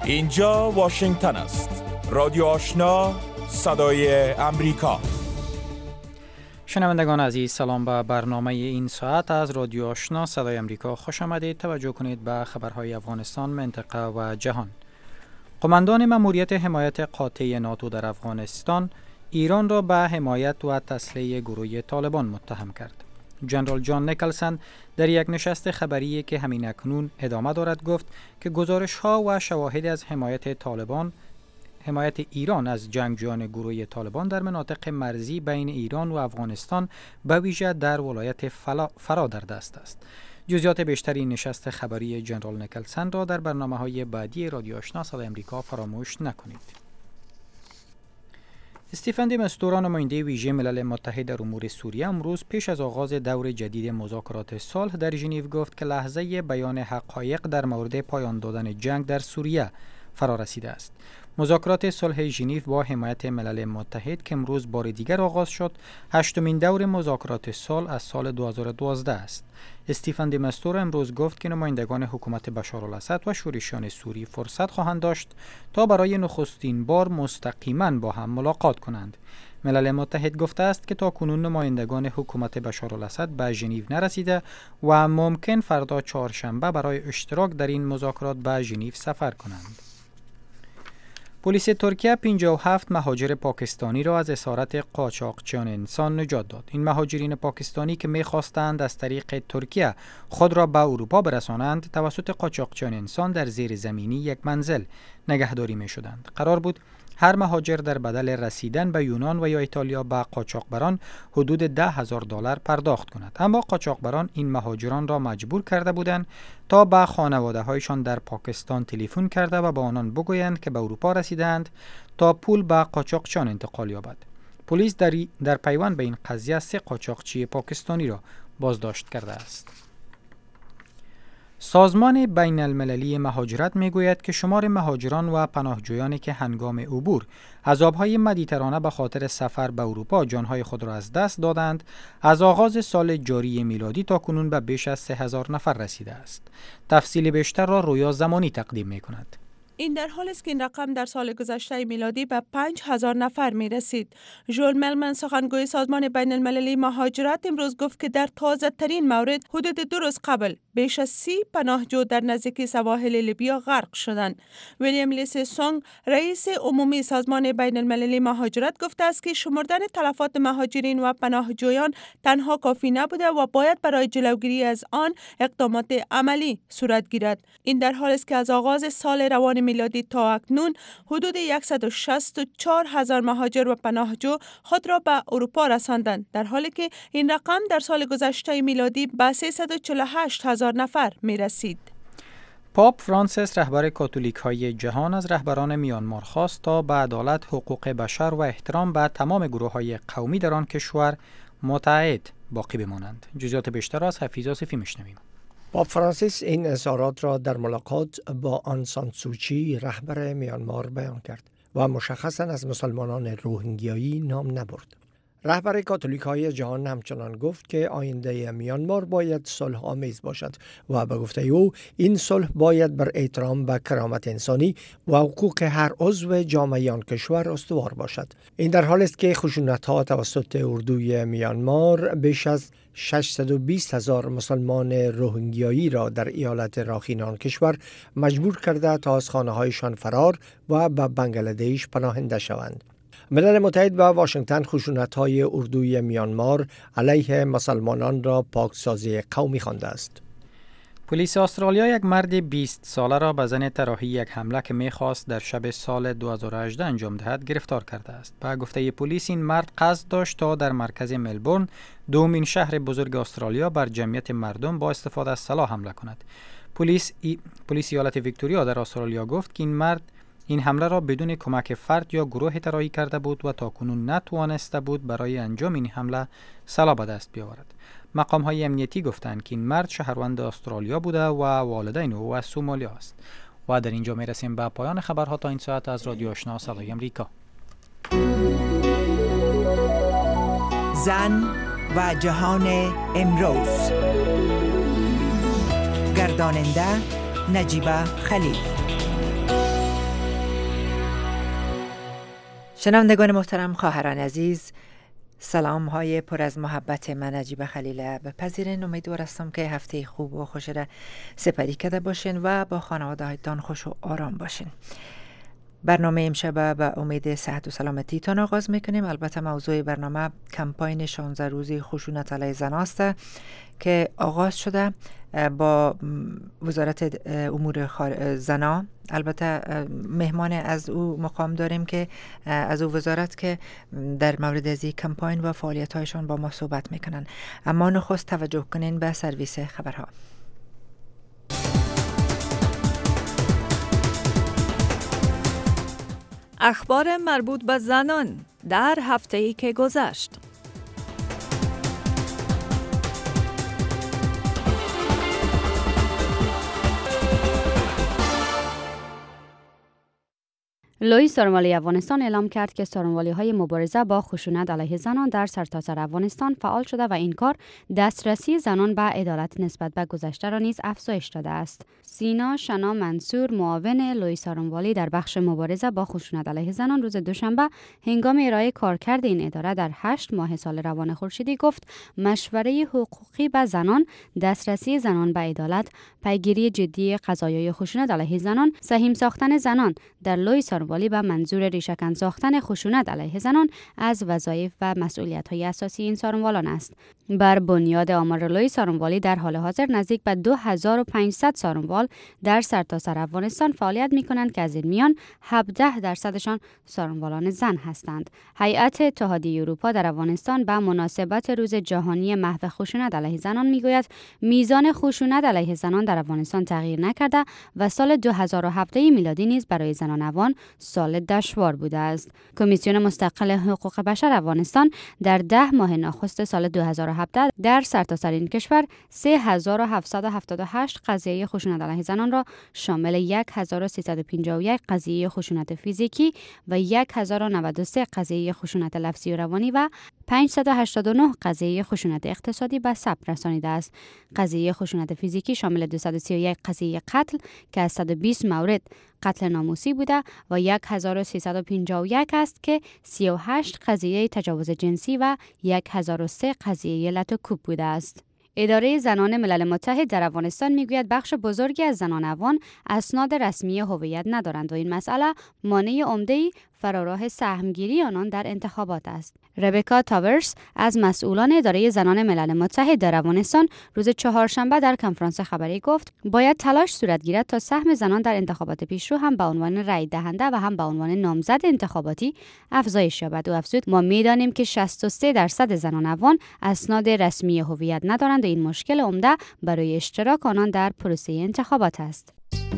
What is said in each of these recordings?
اینجا واشنگتن است. رادیو آشنا، صدای امریکا. شنوندگان عزیز، سلام به برنامه این ساعت از رادیو آشنا صدای امریکا خوش آمدید. توجه کنید به خبرهای افغانستان، منطقه و جهان. قماندان مأموریت حمایت قاطع ناتو در افغانستان ایران را به حمایت و تسلیح گروه طالبان متهم کرد. جنرال جان نیکلسن در یک نشست خبری که همین اکنون ادامه دارد گفت که گزارش‌ها و شواهد از حمایت ایران از جنگجویان گروه طالبان در مناطق مرزی بین ایران و افغانستان به ویژه در ولایت فرا در دست است. جزئیات بیشتر این نشست خبری جنرال نیکلسن را در برنامه‌های بعدی رادیو آشنا صدای امریکا فراموش نکنید. استیفن دی مستورا، نماینده ویژه ملل متحد در امور سوریه، امروز پیش از آغاز دور جدید مذاکرات صلح در ژنو گفت که لحظه بیان حقایق در مورد پایان دادن جنگ در سوریه فرا رسیده است. مذاکرات صلح ژنو با حمایت ملل متحد که امروز بار دیگر آغاز شد، هشتمین دور مذاکرات صلح از سال 2012 است. استیفن دی مستورا امروز گفت که نمایندگان حکومت بشارالاسد و شورشیان سوری فرصت خواهند داشت تا برای نخستین بار مستقیما با هم ملاقات کنند. ملل متحد گفته است که تاکنون نمایندگان حکومت بشارالاسد به ژنو نرسیده و ممکن فردا چهارشنبه برای اشتراک در این مذاکرات به ژنو سفر کنند. پلیس ترکیه 57 مهاجر پاکستانی را از اسارت قاچاقچیان انسان نجات داد. این مهاجرین پاکستانی که می‌خواستند از طریق ترکیه خود را به اروپا برسانند، توسط قاچاقچیان انسان در زیر زمینی یک منزل نگهداری می‌شدند. قرار بود هر مهاجر در بدل رسیدن به یونان و یا ایتالیا به قاچاقبران حدود $10,000 پرداخت کند، اما قاچاقبران این مهاجران را مجبور کرده بودند تا به خانواده‌هایشان در پاکستان تلفن کرده و به آنان بگویند که به اروپا رسیدند تا پول به قاچاقچیان انتقال یابد. پلیس در پیوند به این قضیه 3 قاچاقچی پاکستانی را بازداشت کرده است. سازمان بین المللی مهاجرت میگوید که شمار مهاجران و پناهجویانی که هنگام عبور از آبهای مدیترانه به خاطر سفر به اروپا جانهای خود را از دست دادند، از آغاز سال جاری میلادی تا کنون به بیش از 3,000 نفر رسیده است. تفصیل بیشتر را رویا زمانی تقدیم میکند. این در حالی است که این رقم در سال گذشته میلادی به 5,000 نفر می رسید. ژول ملمن، سخنگوی سازمان بین المللی مهاجرت، امروز گفت که در تازه ترین مورد حدود 2 روز قبل بیش از 30 پناهجو در نزدیکی سواحل لیبیا غرق شدند. ویلیام لیسی سونگ، رئیس عمومی سازمان بین المللی مهاجرت، گفته است که شمردن تلفات مهاجرین و پناهجویان تنها کافی نبوده و باید برای جلوگیری از آن اقدامات عملی صورت گیرد. این در حالی است که از آغاز سال روان میلادی تا اکنون حدود 164,000 مهاجر و پناهجو خود را به اروپا رساندند، در حالی که این رقم در سال گذشته میلادی به 348,000 نفر می رسید. پاپ فرانسیس، رهبر کاتولیک های جهان، از رهبران میانمار خواست تا به عدالت، حقوق بشر و احترام به تمام گروه های قومی در آن کشور متعهد باقی بمانند. جزئیات بیشتر از حفیظ آصفی میشنویم. پاپ فرانسیس این اظهارات را در ملاقات با آن سان سوچی، رهبر میانمار، بیان کرد و مشخصاً از مسلمانان روهینگیایی نام نبرد. رهبر کاتولیک های جهان همچنان گفت که آینده میانمار باید صلح آمیز باشد و به گفته او این صلح باید بر احترام به کرامت انسانی و حقوق هر عضو جامعه آن کشور استوار باشد. این در حالی است که خشونت‌ها توسط اردوی میانمار بیش از 620,000 مسلمان روهینگیایی را در ایالت راخین آن کشور مجبور کرده تا از خانه‌هایشان فرار و به بنگلادش پناهنده شوند. ملل متحد و واشنگتن خشونت‌های اردوی میانمار علیه مسلمانان را پاکسازی قومی خوانده است. پلیس استرالیا یک مرد 20 ساله را به زن طراحی یک حمله که می‌خواست در شب سال 2018 انجام دهد گرفتار کرده است. به گفته پلیس این مرد قصد داشت تا در مرکز ملبورن، دومین شهر بزرگ استرالیا، بر جمعیت مردم با استفاده از سلاح حمله کند. پلیس ایالت ویکتوریا در استرالیا گفت که این مرد این حمله را بدون کمک فرد یا گروه طراحی کرده بود و تاکنون نتوانسته بود برای انجام این حمله سلاح به دست بیاورد. مقام‌های امنیتی گفتند که این مرد شهروند استرالیا بوده و والدین او از سومالیا است. و در اینجا میرسیم به پایان خبرها تا این ساعت از رادیو آشنا صدای امریکا. زن و جهان امروز، گرداننده نجیبه خلیل. شنوندگان محترم، خواهران عزیز، سلام های پر از محبت من نجیب خلیل بپذیرین. امیدوار هستم که هفته خوب و خوش را سپری کرده باشین و با خانواده هایتان خوش و آرام باشین. برنامه امشب به امید صحت و سلامتی تان آغاز میکنیم. البته موضوع برنامه کمپاین 16 روزی خشونت علیه زن است که آغاز شده با وزارت امور زنا. البته مهمان از او مقام داریم که از او وزارت که در مورد از این کمپاین و فعالیت هایشان با ما صحبت میکنن. اما نخست توجه کنین به سرویس خبرها. اخبار مربوط به زنان در هفته‌ای که گذشت. لوی سارنوالی افغانستان اعلام کرد که سارنوالی‌های مبارزه با خشونت علیه زنان در سرتاسر افغانستان فعال شده و این کار دسترسی زنان به عدالت نسبت به گذشته را نیز افزایش داده است. سینا شنا منصور، معاون لوی سارنوالی در بخش مبارزه با خشونت علیه زنان، روز دوشنبه هنگام ارائه کارکرد این اداره در 8 ماه سال روان خورشیدی گفت مشوره حقوقی به زنان، دسترسی زنان به عدالت، پیگیری جدی قضایای خشونت علیه زنان، سهیم ساختن زنان در لوی سارنوالی به منظور ریشه‌کن ساختن خشونت علیه زنان از وظایف و مسئولیت‌های اساسی این سارنوالان است. بر بنیاد آمار لوی سارنوالی در حال حاضر نزدیک به 2500 سارنوال در سرتاسر افغانستان فعالیت می‌کنند که از این میان 17% سارنوالان زن هستند. هیئت اتحادیه اروپا در افغانستان به مناسبت روز جهانی محو خشونت علیه زنان میگوید میزان خشونت علیه زنان در افغانستان تغییر نکرده و سال 2017 میلادی نیز برای زنان افغان سال دشوار بوده است. کمیسیون مستقل حقوق بشر افغانستان در 10 ماه نخست سال 2017 در سرتاسر این کشور 3778 قضیه خشونت علیه زنان را شامل 1351 قضیه خشونت فیزیکی و 1093 قضیه خشونت لفظی و روانی و 589 قضیه خشونت اقتصادی به ثبت رسانیده است. قضیه خشونت فیزیکی شامل 231 قضیه قتل که از 120 مورد قتل ناموسی بوده و 1351 است که 38 قضیه تجاوز جنسی و 1003 قضیه لط و کوب بوده است. اداره زنان ملل متحد در افغانستان میگوید بخش بزرگی از زنان افغان اسناد رسمی هویت ندارند و این مسئله مانع عمده فراراه سهمگیری آنان در انتخابات است. ربکا تاورس از مسئولان اداره زنان ملل متحد در افغانستان روز چهارشنبه در کنفرانس خبری گفت باید تلاش صورت گیرد تا سهم زنان در انتخابات پیشرو هم به عنوان رای دهنده و هم به عنوان نامزد انتخاباتی افزایش یابد. و افزود ما می‌دانیم که 63% زنان افغان اسناد رسمی هویت ندارند و این مشکل عمده برای اشتراک آنان در پروسه انتخابات است.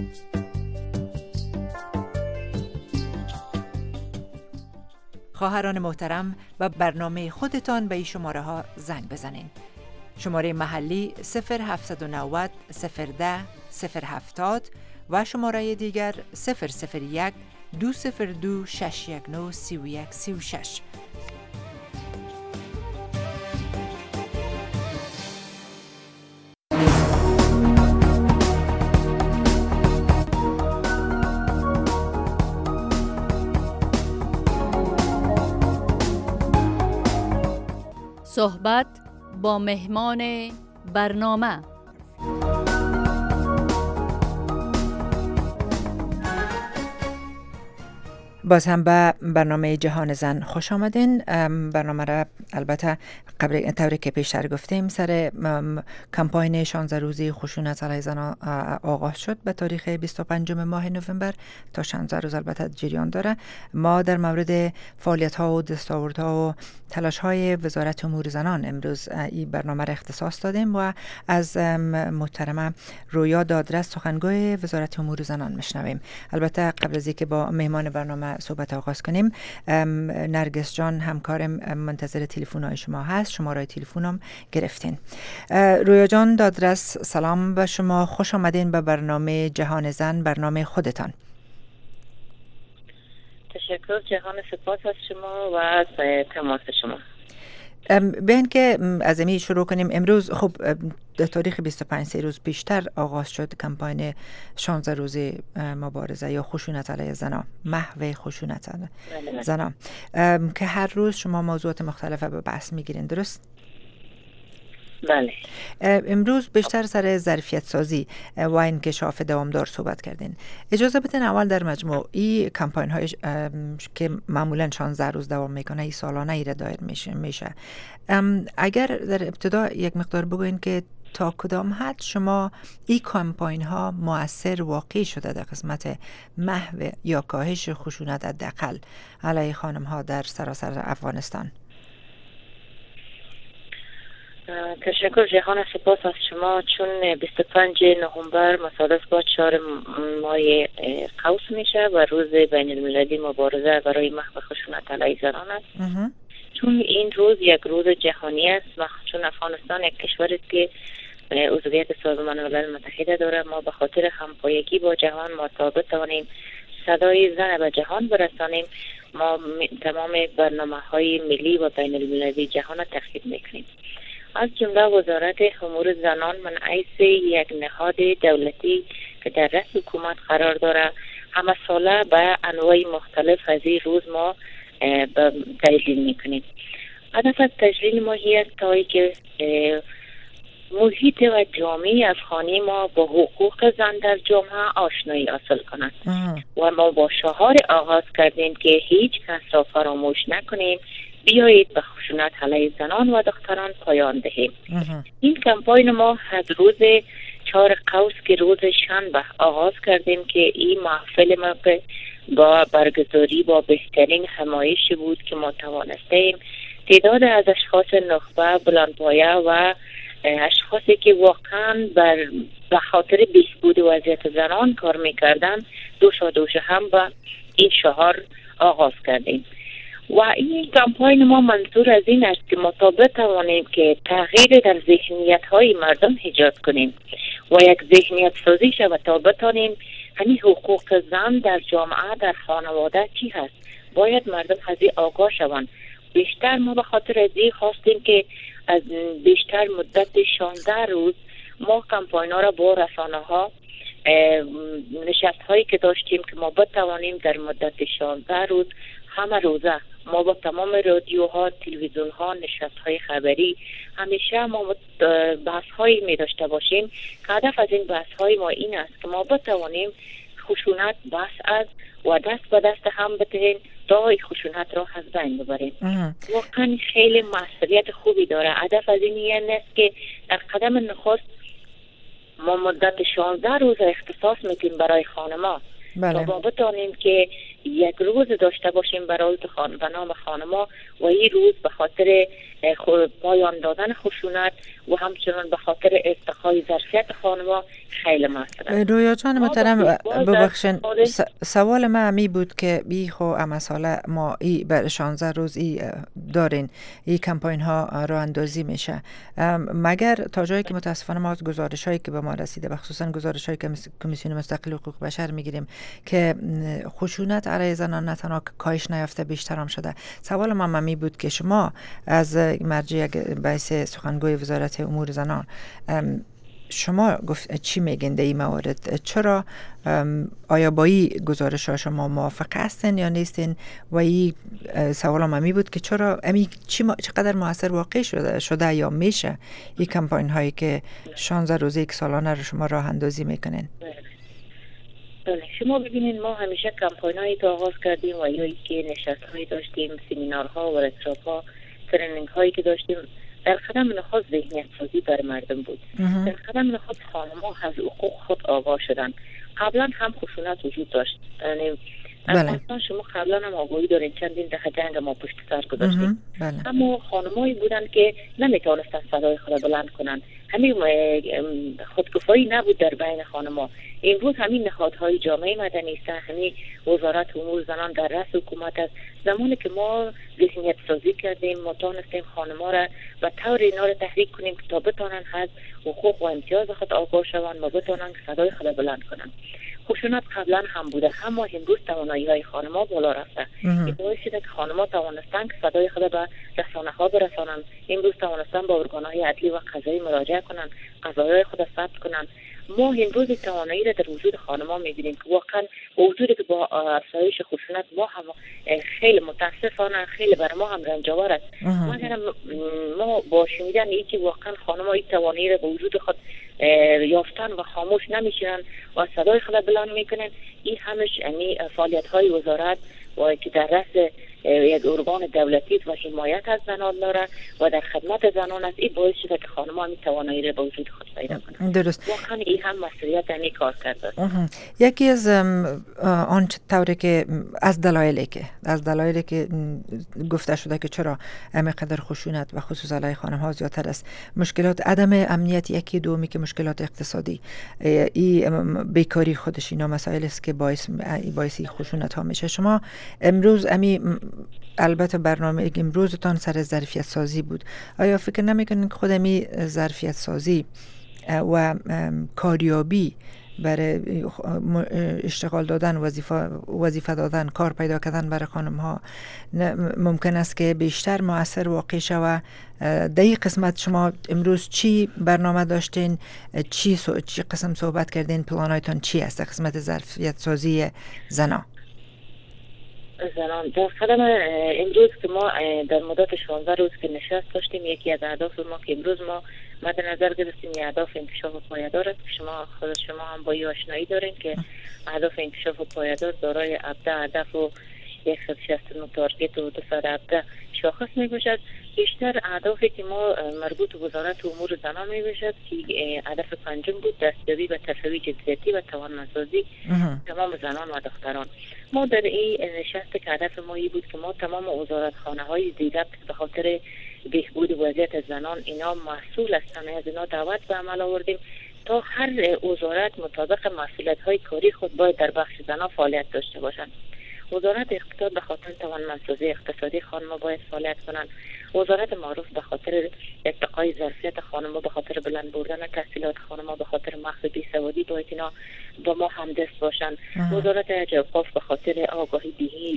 خواهران محترم، و برنامه خودتان به این شماره ها زنگ بزنین. شماره محلی 0790 010 070 و شماره دیگر 001 202 619 3136. صحبت با مهمان برنامه. باز هم به برنامه جهان زن خوش آمدین. برنامه را البته قبل طوری که پیشتر گفتیم سر کمپاین 16 روزی خشونت علیه زنان آغاز شد به تاریخ 25 ماه نوامبر تا 16 روز البته جریان داره. ما در مورد فعالیت ها و دستاوردها و تلاش های وزارت امور زنان امروز این برنامه را اختصاص دادیم و از محترمه رویا دادرس سخنگوی وزارت امور زنان میشنویم. البته قبل از اینکه با مهمان برنامه صحبت آغاز کنیم، نرگس جان همکارم منتظر تلفن‌های شما هست. شماره تلفنم گرفتین. رویا جان دادرس، سلام به شما، خوش آمدین به برنامه جهان زن، برنامه خودتان. تشکر جهان، سپاس از شما و از تماس شما. بیان که از امی شروع کنیم. امروز خب در تاریخ 25 روز پیشتر آغاز شد کمپاین 16 روزه مبارزه یا خشونت علیه زنان، محو خشونت علیه زنان، که هر روز شما موضوعات مختلفه به بحث میگیرین، درست؟ بله. امروز بیشتر سر ظرفیت سازی و انکشاف دوامدار صحبت کردین. اجازه بدین اول در مجموع این کمپاین های که معمولا 16 روز دوام میکنه، این سالانه ای را دایر میشه. اگر در ابتدا یک مقدار بگوین که تا کدام حد شما این کمپاین ها مؤثر واقعی شده در قسمت محو یا کاهش خشونت حداقل علیه خانم ها در سراسر افغانستان؟ تشکر جهان، سپاس از شما. چون 25 نوامبر مصادف با 4 ماه قوس میشه و روز بین المللی مبارزه برای محو خشونت علیه زنان است. چون این روز یک روز جهانی است و چون افغانستان یک کشور است که عضویت سازمان ملل متحد داره، ما به خاطر همپایگی با جهان ما تا بتوانیم صدای زن به جهان برسانیم، ما تمام برنامه‌های ملی و بین المللی جهان را تخطیط میکنیم. از جمله وزارت امور زنان من حیث یک نهاد دولتی که در رأس حکومت قرار داره، همه ساله به انواع مختلف از این روز ما تجلیل میکنیم. هدف از تجلیل ما است تا که محیط و جامعه افغانی ما با حقوق زن در جامعه آشنایی حاصل کنند و ما با شعار آغاز کردیم که هیچ کس را فراموش نکنیم، بیایید به خشونت علیه زنان و دختران پایان دهیم. این کمپاین ما از روز 4 قوس که روز شنبه آغاز کردیم که این محفل ما با برگزاری با بهترین همایش بود که ما توانستیم تعداد از اشخاص نخبه، بلندپایه و اشخاصی که واقعا به خاطر بهبود وضعیت زنان کار میکردن دوش هم به این شعار آغاز کردیم. و این کمپاین ما منظور از این است که ما تا بتوانیم که تغییر در ذهنیت های مردم ایجاد کنیم و یک ذهنیت سازی شود تا بتوانیم همین حقوق زن در جامعه، در خانواده چی هست، باید مردم از این آگاه شوند. بیشتر ما به خاطر از این خواستیم که از بیشتر مدت 16 روز ما کمپاین ها را با رسانه ها نشست هایی که داشتیم که ما بتوانیم در مدت 16 روز همه روزه ما با تمام رادیوها، تلویزیون ها، نشست های خبری همیشه ما بحث هایی می داشته باشیم که هدف از این بحث های ما این است که ما بتوانیم خشونت بحث از و دست به دست هم بتهیم تا خشونت را از بین ببریم. واقعا خیلی مسئولیت خوبی داره. هدف از این یعنی است که در قدم نخست ما مدت 16 روز اختصاص میکنیم برای خانما تا ما بتانیم که یک روز داشته باشیم برای به نام خانما و این روز به خاطر پایان دادن خشونت و همچنان به خاطر ارتقای ظرفیت خانما خیلی مسئله. رویا جان محترم، ببخشین سوال من همی بود که بی خو اما ساله ما ای بر 16 روز ای دارین ای کمپاین ها راه اندازی میشه، مگر تا جایی که متاسفانه ما از گزارش هایی که به ما رسیده و خصوصا گزارش هایی که کمیسیون مستقل حقوق بشر میگیریم که خشونت علیه زنان نه تنها کاهش نیافته بیشتر هم شده. سوال من همی بود که شما از مرجع بحث سخنگوی وزارت امور زنان شما گفت چی میگین در این موارد؟ چرا آیا با این گزارش ها شما موافق هستین یا نیستین؟ و این سوالم همی بود که چرا چقدر مؤثر واقع شده یا میشه این کمپاین هایی که 16 روزه یک سالانه رو شما راه اندازی میکنین؟ شما ببینید ما همیشه کمپاین هایی که آغاز کردیم و یا که نشست هایی داشتیم، سمینارها و ورکشاپ ها، ترینینگ هایی که داشتیم، در قدم نخست ذهنیت سازی بر مردم بود. در قدم نخست خانم‌ها از حقوق خود آگاه شدن. قبلا هم خشونت وجود داشت. یعنی اصلا شما قبلا هم آگاهی دارین، چندین دهه جنگ ما پشت سر گذاشتیم. اما خانم‌هایی بودن که نمیتونستن صدای خود بلند کنن. همین خودکفایی نبود در بین خانم‌ها. امروز همین نهادهای جامعه مدنی است، همین وزارت امور زنان در رأس حکومت است. زمانی که ما ذهنیت سازی کردیم، ما تونستیم خانم‌ها را و طور اینا را تحریک کنیم که تا بتونن از حقوق و امتیاز خود آگاه شوند و بتونن صدای خود بلند کنن. خشونت قبلا هم بوده، اما امروز توانایی های خانم‌ها بالا رفته. این باعث شده که خانم‌ها توانستن که صدای خود به رسانه‌ها برسانن. امروز توانستن به ارگان‌های عدلی و قضایی مراجعه کنن، قضایای خود ثبت کنن. ما امروز توانایی را در وجود خانم‌ها می‌بینیم که واقعا وجودی که با افزایش خشونت ما هم خیلی متاسفانه خیلی بر ما هم رنجاور است. ما با شنیدن اینکه واقعا خانم‌ها این توانایی را به وجود خود یافتن و خاموش نمیشن و صدای خود بلند میکنن، این همش یعنی فعالیت‌های وزارت و که در رأس یک ارگان دولتی و حمایت از زنان داره و در خدمت زنان است، این باعث شده که خانم‌ها می توانایی را به وجود خود پیدا کنند. درست. واقعا این هم مسئولیت یعنی کار کرده است. یکی از آن طوری که از دلایلی که گفته شده که چرا همینقدر خشونت و خصوصا علیه خانم‌ها زیادتر است، مشکلات عدم امنیت، یکی دومی که مشکلات اقتصادی، این بیکاری خودش اینا مسائل است که باعث خشونت ها میشه. شما امروز البته برنامه امروزتان سر ظرفیت سازی بود، آیا فکر نمیکنین که خودمی ظرفیت سازی و کاریابی برای اشتغال دادن، وظیفه دادن، کار پیدا کردن برای خانم ها ممکن است که بیشتر مؤثر واقع شود؟ در این قسمت شما امروز چی برنامه داشتین؟ چی قسم صحبت کردین؟ پلانایتان چی است در قسمت ظرفیت سازی زنان در قدم امروز که ما در مدت 16 روز که نشست داشتیم، یکی از اهداف ما که امروز ما مد نظر گرفتیم اهداف انکشاف پایدار است. شما هم با این آشنایی دارین که اهداف انکشاف پایدار دارای 17 هدف و 169 تارگت و 217 شاخص می باشد. بیشتر اهدافی که ما مربوط به وزارت امور زنان می باشد که هدف پنجم بود، دستیابی به تساوی جنسیتی و توانمندسازی تمام زنان و دختران. ما در این نشست که هدف ما این بود که ما تمام وزارتخانه های زیربط به خاطر بهبود وضعیت زنان اینا مسئول هستند، از اینا دعوت به عمل آوردیم تا هر وزارت مطابق مسئولیت های کاری خود باید در بخش زنان فعالیت داشته باشند. وزارت اقتصاد به خاطر توانمندسازی اقتصادی خانم‌ها باید فعالیت کنند. وزارت معروف به خاطر ارتقای ظرفیت خانم‌ها، به خاطر بلند بردن تحصیلات خانم‌ها، به خاطر محو بیسوادی باید اینا با ما همدست باشند. وزارت اوقاف به خاطر آگاهی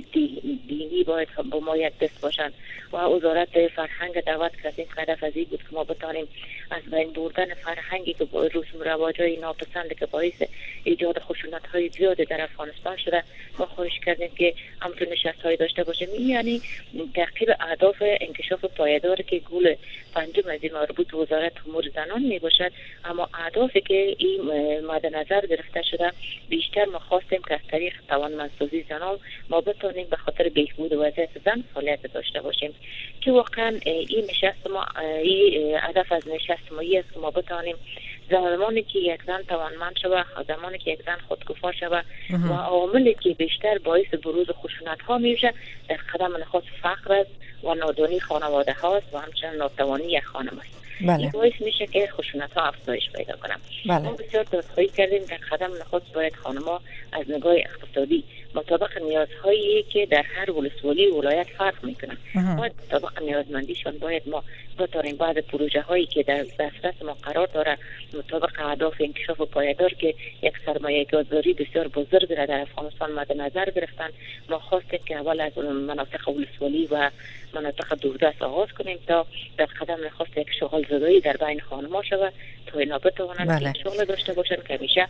دینی باید با ما یک دست باشند و وزارت فرهنگ دعوت کردیم که هدف از این بود که ما بتانیم از بین بردن فرهنگی که رسوم رواج‌های ناپسند که باعث ایجاد خشونت‌های زیاد در افغانستان شده، ما خواهش کردیم که همچون نشست‌های داشته باشیم. یعنی تعقیب اهداف انکشاف پایدار که گول پنجم از این مربوط وزارت امور زنان می باشد، اما اهدافی که این مد نظر گرفته شده بیشتر ما خواستیم که از طریق توانمندسازی زنان ما بتانیم به خاطر بهبود وضعیت زن فعالیت داشته باشیم که واقعا این نشست ما هدف از نشست ما است که ما بتانیم زمانی که یک زن توانمند شود، زمانی که یک زن خودکفا شود و عواملی که بیشتر باعث بروز خشونت ها میشه در قدم نخست فقر است و نادانی خانواده هاست و همچنین ناتوانی یک خانم است. این باعث میشه که خشونت ها افزایش پیدا کنند. ما بسیار دادخواهی کردیم در قدم نخست باید خانم‌ها از نگاه اقتصادی مطابق نیازهایی که در هر ولسوالی ولایت فرق میکنن باید مطابق نیازمندیشان باید ما بتاریم بعد پروژه هایی که در دسترس ما قرار داره مطابق اهداف انکشاف پایدار که یک سرمایه گذاری بسیار بزرگ را در افغانستان مد نظر گرفتن، ما خواستیم که اول از مناطق ولسوالی و مناطق دوردست آغاز کنیم تا در قدم نخست یک شغل زدایی در بین خانم‌ها شود تا اینا بتوانند شغل داشته باشن که همیشه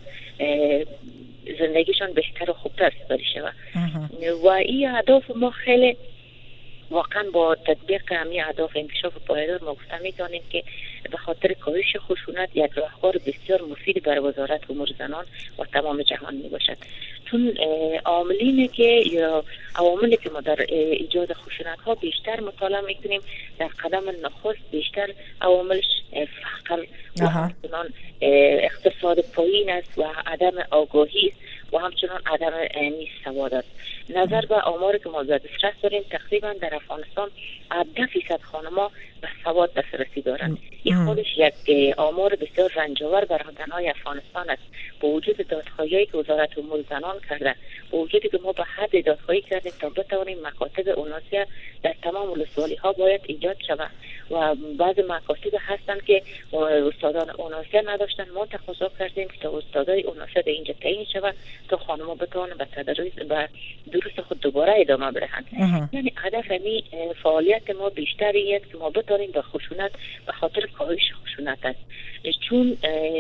زندگیشان بهتر و خوبتر سپری شود. و این اهداف ما خیلی واقعا با تطبیق همین اهداف انکشاف پایدار ما گفته میتونیم که به خاطر کاهش خشونت یک راهکار بسیار مفید برای وزارت امور زنان و تمام جهان می باشد. چون عاملینی که یا عواملی که ما در ایجاد خشونت ها بیشتر مطالعه میکنیم در قدم نخست بیشتر عواملش فقر و همچنان اقتصاد پایین است و عدم آگاهی و همچنان عدم سواد است. نظر به آماری که ما در دسترس داریم تقریبا در افغانستان 10% خانم‌ها به سواد دسترسی دارند. این خودش یک آمار بسیار رنجاور برای زن‌های افغانستان است. با وجود دادخواهی‌هایی که وزارت امور زنان کرده با وجودی که ما به حد دادخواهی کردیم تا بتوانیم مکاتب اوناسیه در تمام ولسوالی ها باید ایجاد شود و بعض مکاتب هستند که استادان اوناسیه نداشتن. ما تقاضا کردیم که تا استادای اوناسیه در اینجا تعیین شود تا خانم‌ها بتوانند به تدریس به دروس خود دوباره ادامه بدهند. یعنی هدف می فعالیت ما بیشتری است که ما بتوانیم به خشونت به خاطر کاهش خشونت است. چون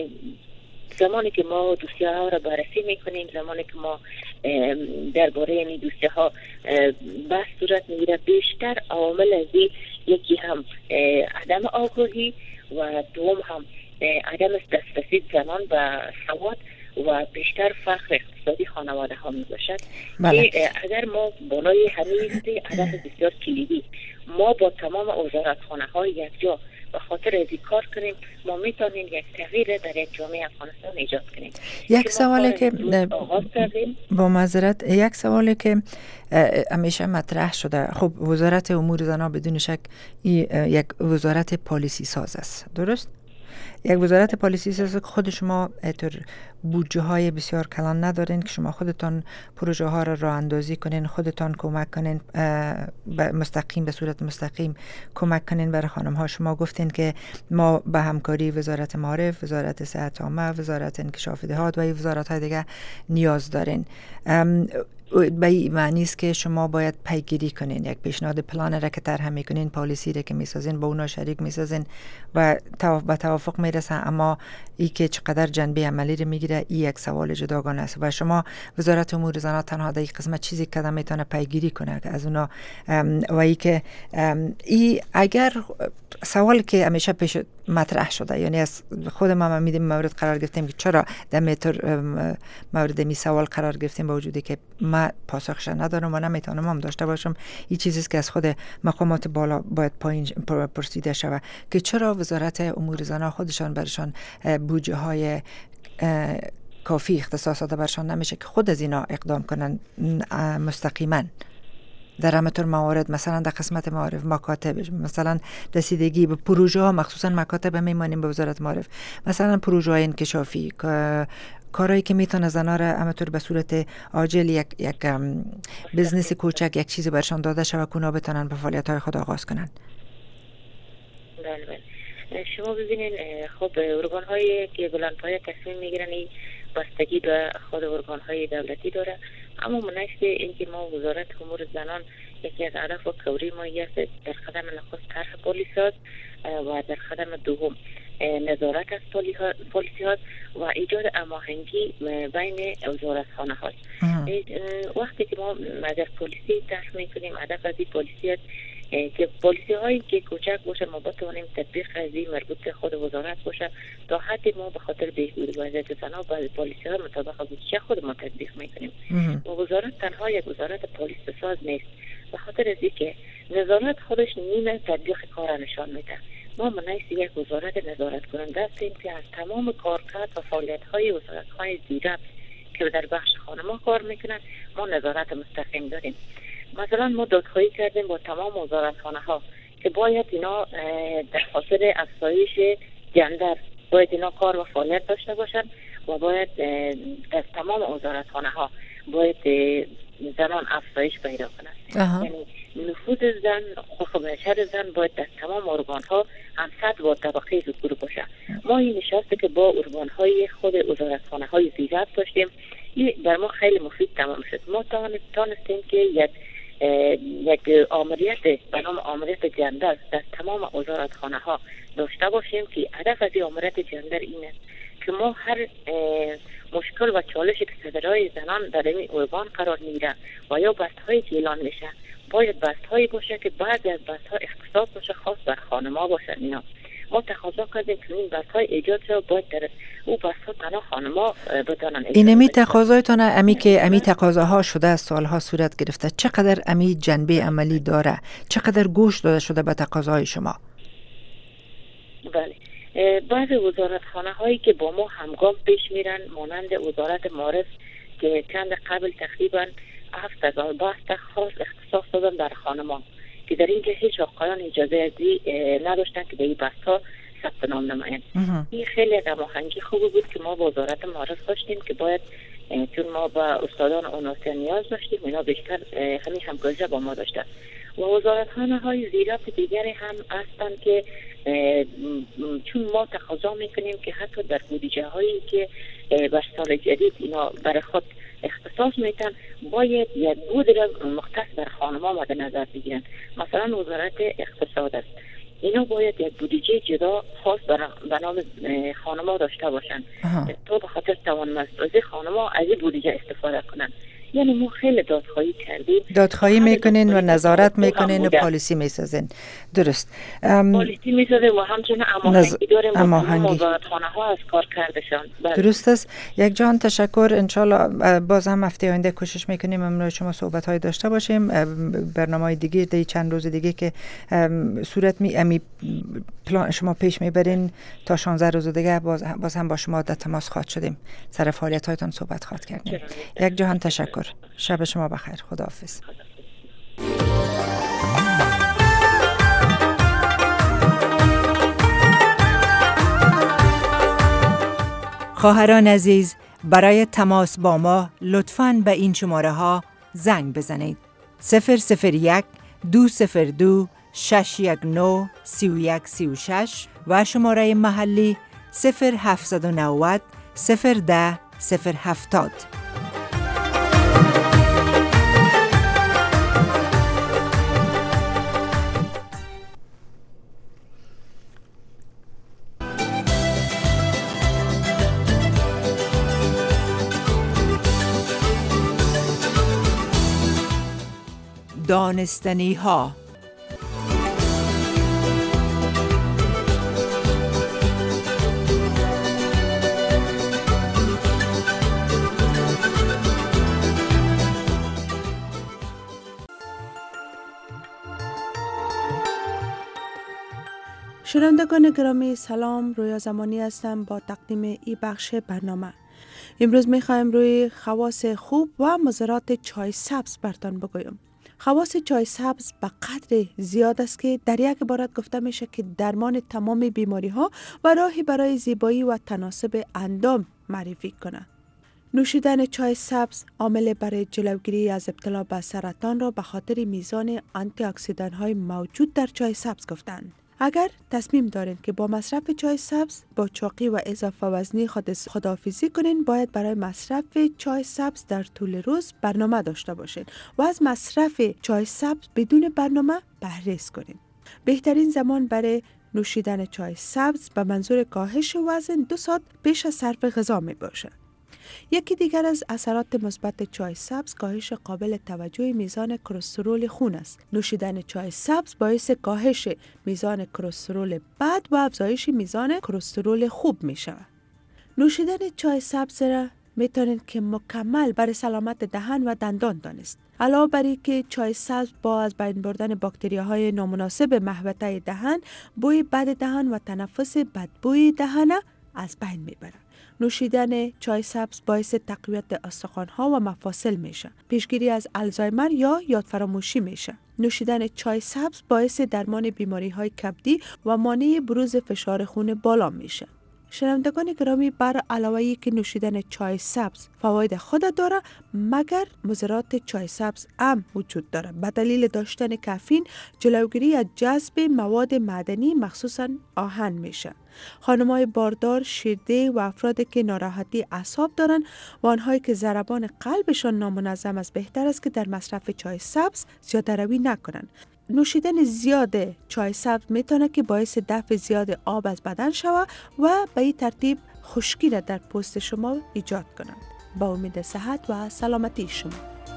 زمانی که ما دوسیه ها را بررسی میکنیم، زمانی که ما درباره این دوسیه ها بحث صورت میگیره، بیشتر عوامل از یکی هم عدم آگاهی و دوم هم عدم دسترسی زنان به سواد و بیشتر فقر اقتصادی خانواده ها می باشد. اگر ما بالای همین هدف بسیار کلیدی ما با تمام وزارتخانه های یک جا به خاطر ازی کار کنیم، ما میتونیم یک تغییر در یک جامعه افغانستان ایجاد کنیم. یک سوالی که با معذرت، یک سوالی که همیشه مطرح شده، خب وزارت امور زنان بدون شک یک وزارت پالیسی ساز است، درست؟ یک وزارت پالیسی ساز که خود شما بودجه های بسیار کلان ندارین که شما خودتان پروژه ها را راه اندازی کنین، خودتان کمک کنین، مستقیم به صورت مستقیم کمک کنین برای خانم ها. شما گفتین که ما به همکاری وزارت معارف، وزارت صحت عامه، وزارت انکشاف دهات و وزارت های دیگه نیاز دارین. به این معنی است که شما باید پیگیری کنین، یک پیشنهاد پلان را که طرح میکنین، پالیسی را که میسازین با اونا شریک میسازین و به توافق میرسن، اما ای که چقدر جنبه عملی رو میگیره این یک سوال جداگانه است و شما وزارت امور زنان تنها در این قسمت چیزی که میتونه پیگیری کنه که از اونا و ای که ای اگر سوال که همیشه پیش مطرح شده، یعنی از خود ما میدیم مورد قرار گرفتیم که چرا در مورد می سوال قرار گرفتیم با وجودی که ما پاسخش ندارم و نمیتونم هم داشته باشم. این چیزی است که از خود مقامات بالا باید پایین پرسیده شود که چرا وزارت امور زنان خودشان برشان بودجه های کافی اختصاص داده برشان نمیشه که خود از اینا اقدام کنن مستقیما در همطور موارد، مثلا در قسمت معارف مکاتب، مثلا رسیدگی به پروژه ها، مخصوصا مکاتب میمانیم به وزارت معارف، مثلا پروژه های انکشافی، کارهایی که میتونه زنها را همطور به صورت عاجل یک بزنس کوچک یک چیزی برشان داده شود که اونا بتونن به فعالیت های خود آغاز کنن. بله. شما ببینید خب ارگان هایی که بلندپایه تصمیم میگیرن بستگی به خود ارگان های دولتی داره، اما منشت اینکه ما وزارت امور زنان یکی از هدف و کوری ما است در قدم نخست طرح پالیسی هاست و در قدم دوم نظارت از پالیسی هاست و ایجاد هماهنگی بین وزارتخانه هاست. وقتی که ما اگر پالیسی طرح میکنیم، هدف از این پالیسی است که پالیسی هایی که کوچک باشه ما بتوانیم تطبیق از این مربوط به خود وزارت باشه تا حدی ما به خاطر بهبود وضعیت زنان با پالیسی ها مطابق بودجه خود ما تطبیق میکنیم. و وزارت تنها یک وزارت پالیسی ساز نیست، به خاطر از اینکه نظارت خودش نیمه تطبیق کار نشان میده. ما منیست یک وزارت نظارت کننده هستیم که از تمام کارکرد و فعالیت های وزارت های دیگر که در بخش خانم‌ها کار میکنن ما نظارت مستقیم داریم. مثلا ما دادخواهی کردیم با تمام وزارتخانه ها که باید اینا در خاطر افزایش جندر باید اینا کار و فعالیت داشته باشن و باید در تمام وزارتخانه ها باید زنان افزایش پیدا کنند. یعنی نفوذ زن، حقوق بشر زن باید در تمام ارگان ها هم سطح با طبقه ذکور باشه. ما این نشسته که با ارگان های خود وزارتخانه های زیرت داشتیم، این بر ما خیلی مفید تمام شد. ما تانستیم که یک آمریت به نام آمریت جندر در تمام وزارتخانه ها داشته باشیم که هدف از این آمریت جندر اینه که ما هر مشکل و چالشی که صدرهای زنان در این ارگان قرار میگیره و یا بستهایی که اعلان میشه باید بستهایی باشه که بعضی از بستها اختصاص باشه خاص بر خانم‌ها باشن. اینا ما تقاضا کردیم که این بستهای ایجاد شد، باید در او بستها تنها خانم‌ها بدانن. اینمی تقاضایتون امی که امی تقاضاها شده از سالها صورت گرفته، چقدر امی جنبه عملی داره؟ چقدر گوش داده شده به تقاضای شما؟ بله، بعضی وزارتخانه هایی که با ما همگام پیش میرن مانند وزارت معارف که چند قبل تقریبا 7000 بست خاص اختصاص دادن در خانمان که در اینجا هیچ آقایان اجازه ازی نداشتن که به این بست ها ثبت نام نمایند. این خیلی هماهنگی خوبی بود که ما با وزارت معارف داشتیم که باید چون ما با استادان اوناسیا نیاز داشتیم، اینا بیشتر همین همکاری با ما داشتن و وزارتخانه های زیرات دیگری هم هستند که چون ما تقاضا میکنیم که حتی در بودجه هایی که بر سال جدید اینا برای خود اختصاص میتن باید یک بود مختص بر خانم‌ها مد نظر بگیرن. مثلا وزارت اقتصاد است، اینا باید یک بودجه جدا خاص به نام خانم‌ها داشته باشن تا به خاطر توانمندسازی خانم‌ها از این بودجه استفاده کنن. یعنی ما خیلی دادخواهی کردیم، دادخواهی میکنین و نظارت میکنین و پالیسی میسازین. درست، پالیسی میسازیم و همچنین اماهنگی داریم با وزارتخانه ها از کار کردشان. درست است. یک جان تشکر. انشالله باز هم هفته آینده کوشش میکنیم امروز شما صحبت های داشته باشیم. برنامه دیگه دی چند روز دیگه که صورت پلان شما پیش میبرین تا 16 روز دیگه باز هم با شما در تماس خواهد شدیم، سر فعالیت هایتان صحبت خواهد کردیم. یک جهان تشکر. شب شما بخیر. خداحافظ. خواهران عزیز، برای تماس با ما لطفاً به این شماره ها زنگ بزنید: 001 202 619 3136 و شماره محلی 0790 010 070. دانستنی ها. شنوندگان گرامی سلام، رویا زمانی هستم با تقدیم ای بخش برنامه. امروز میخوایم روی خواص خوب و مضرات چای سبز برتان بگویم. خواص چای سبز به قدر زیاد است که در یک عبارت گفته میشه که درمان تمام بیماری ها و راهی برای زیبایی و تناسب اندام معرفی کنه. نوشیدن چای سبز عامل برای جلوگیری از ابتلا به سرطان را به خاطر میزان آنتی اکسیدان های موجود در چای سبز گفتند. اگر تصمیم دارین که با مصرف چای سبز با چاقی و اضافه وزنی خداحافظی کنین، باید برای مصرف چای سبز در طول روز برنامه داشته باشین و از مصرف چای سبز بدون برنامه پرهیز کنین. بهترین زمان برای نوشیدن چای سبز به منظور کاهش وزن 2 ساعت پیش از صرف غذا می باشه. یکی دیگر از اثرات مثبت چای سبز کاهش قابل توجه میزان کلسترول خون است. نوشیدن چای سبز باعث کاهش میزان کلسترول بد و افزایش میزان کلسترول خوب می شود. نوشیدن چای سبز را میتونید که مکمل برای سلامت دهن و دندان دانست. علاوه بر اینکه چای سبز با از بین بردن باکتریاهای نامناسب محوطه دهن، بوی بد دهن و تنفس بدبوی دهن از بین میبرد. نوشیدن چای سبز باعث تقویت استخوان‌ها و مفاصل میشه. پیشگیری از آلزایمر یا یادفراموشی میشه. نوشیدن چای سبز باعث درمان بیماری‌های کبدی و مانع بروز فشار خون بالا میشه. شنوندگان گرامی، بر علاوه که نوشیدن چای سبز فواید خود داره، مگر مضرات چای سبز هم وجود داره. به دلیل داشتن کافئین جلوگیری از جذب مواد معدنی مخصوصا آهن میشه. خانم‌های باردار، شیرده و افرادی که ناراحتی اعصاب دارن و آنهایی که ضربان قلبشان نامنظم است، بهتر است که در مصرف چای سبز زیاده روی نکنن. نوشیدن زیاد چای سبز میتونه که باعث دفع زیاد آب از بدن شود و به این ترتیب خشکی را در پوست شما ایجاد کنند. با امید صحت و سلامتی شما.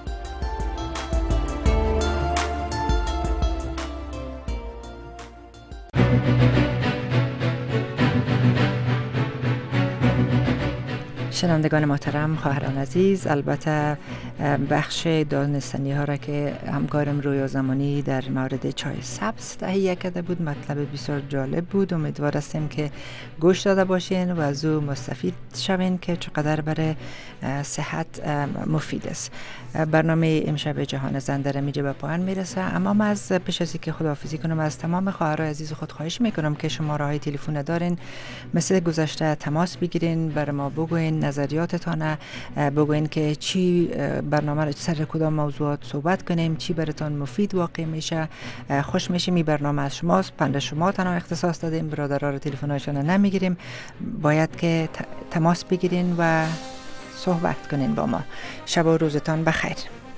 شنوندگان محترم، خواهران عزیز، البته بخش دانستنی ها را که همکارم رویا زمانی در مورد چای سبز تهیه کرده بود مطلب بسیار جالب بود. امیدوار هستیم که گوش داده باشین و از او مستفید شوین که چقدر برای صحت مفید است. برنامه امشب جهان زن در اینجا به پایان میرسه، اما من از پیش از اینکه خداحافظی کنم از تمام خواهرای عزیز خود خواهش میکنم که شماره های تلفن دارین مثل گذشته تماس بگیرین، بر ما بگوین نظریاتتان بگوین که چی برنامه رو سر کدام موضوعات صحبت کنیم، چی براتون مفید واقع میشه. خوش میشیم. این برنامه از شماست، پند شما تنها اختصاص دادیم، برادرها رو تلفن‌هاشون نمیگیریم، باید که تماس بگیرین و صحبت کنین با ما. شب و روزتان بخیر.